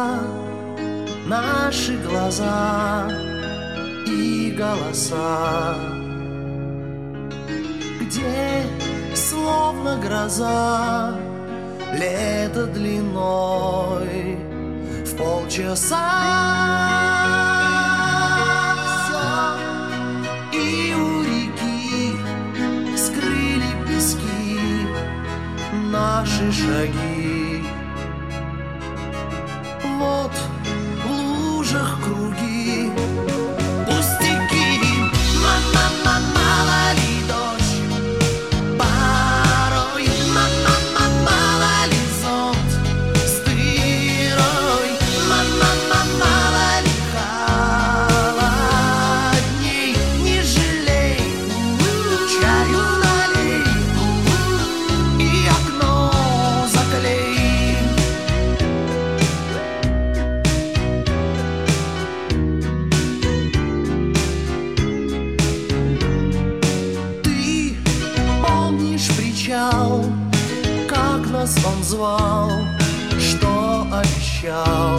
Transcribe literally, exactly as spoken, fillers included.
глаза, наши глаза и голоса, где словно гроза лето длиной в полчаса. И у реки скрыли пески наши шаги. Вот в лужах круги, пустяки. Мама, мало ли дождь порой, мама, мало ли зонт с дырой, мама, мало ли холодней. Не жалей, чаю налей и окно заклей. Как нас он звал, что обещал.